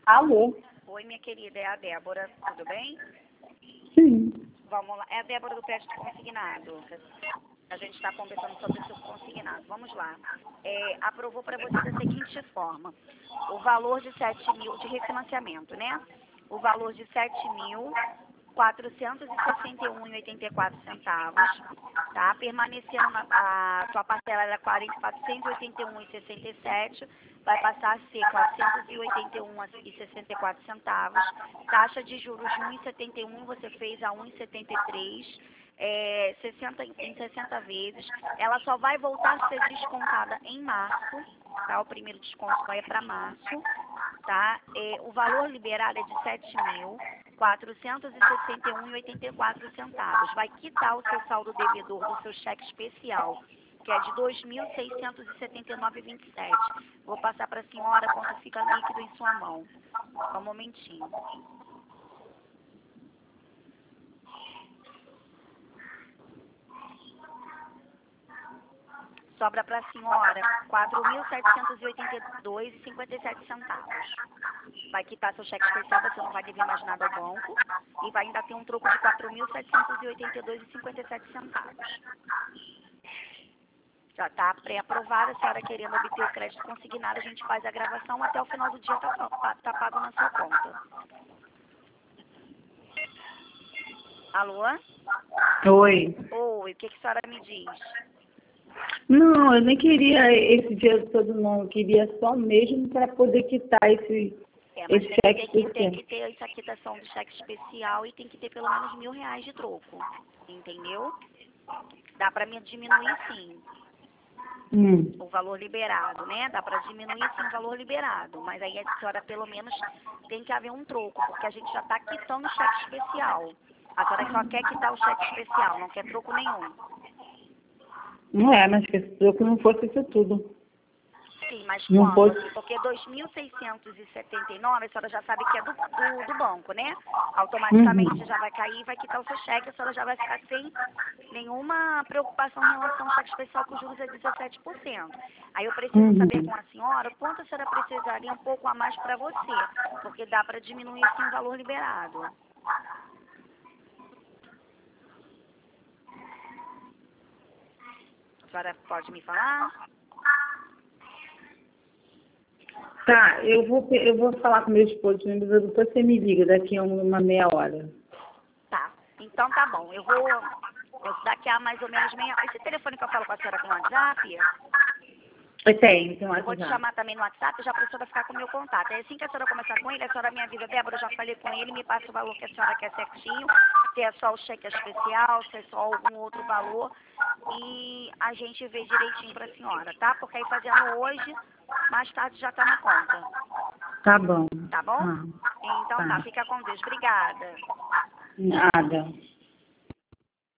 Alô? Oi, minha querida, é a Débora, tudo bem? Sim. Vamos lá, é a Débora do crédito consignado. A gente está conversando sobre o seu consignado. Vamos lá. Aprovou para você da seguinte forma: o valor de 7 mil de refinanciamento, né? O valor de 7.461,84 centavos, tá? Permanecendo a sua parcela era 481,67, vai passar a ser 481,64 centavos. Taxa de juros de 1,71, você fez a 1,73. 60 vezes, ela só vai voltar a ser descontada em março, tá? O primeiro desconto vai para março, tá? O valor liberado é de 7.461,84 centavos. Vai quitar o seu saldo devedor do seu cheque especial, que é de 2.679,27. Vou passar para a senhora quanto fica líquido em sua mão. Só um momentinho. Sobra para a senhora R$ 4.782,57 centavos. Vai quitar seu cheque especial, você não vai dever mais nada ao banco. E vai ainda ter um troco de R$ 4.782,57 centavos. Já está pré-aprovada, a senhora querendo obter o crédito consignado, a gente faz a gravação, até o final do dia tá pago na sua conta. Alô? Oi. Oi, o que a senhora me diz? Não, eu nem queria esse dinheiro todo, não. Eu queria só mesmo para poder quitar esse Mas cheque tem especial. que ter essa quitação do cheque especial e tem que ter pelo menos R$ 1.000 de troco, entendeu? Dá para me diminuir sim o valor liberado, né? Dá para diminuir sim o valor liberado, mas aí a senhora pelo menos tem que haver um troco, porque a gente já está quitando o cheque especial. A senhora só quer quitar o cheque especial, não quer troco nenhum. Não é, mas que esse troco não fosse isso tudo. Sim, mas Não quando? pode. Assim, porque 2.679, a senhora já sabe que é do banco, né? Automaticamente já vai cair e vai quitar o seu cheque, a senhora já vai ficar sem nenhuma preocupação em relação ao cheque especial, que os juros é 17%. Aí eu preciso saber com a senhora quanto a senhora precisaria um pouco a mais para você, porque dá para diminuir sim o valor liberado. A senhora pode me falar? Tá, eu vou falar com meu esposo, mas depois você me liga daqui a uma meia hora. Tá, então tá bom. Eu daqui a mais ou menos meia... Esse telefone que eu falo com a senhora com o WhatsApp, Eu tenho um eu vou te WhatsApp. chamar também no WhatsApp, já para a senhora ficar com o meu contato. Aí assim que a senhora começar com ele, a senhora me avisa: Débora, eu já falei com ele, me passa o valor que a senhora quer certinho, se é só o cheque especial, se é só algum outro valor, e a gente vê direitinho para a senhora, tá? Porque aí fazendo hoje, mais tarde já tá na conta. Tá bom. Tá bom? Ah, Então tá, fica com Deus. Obrigada. nada.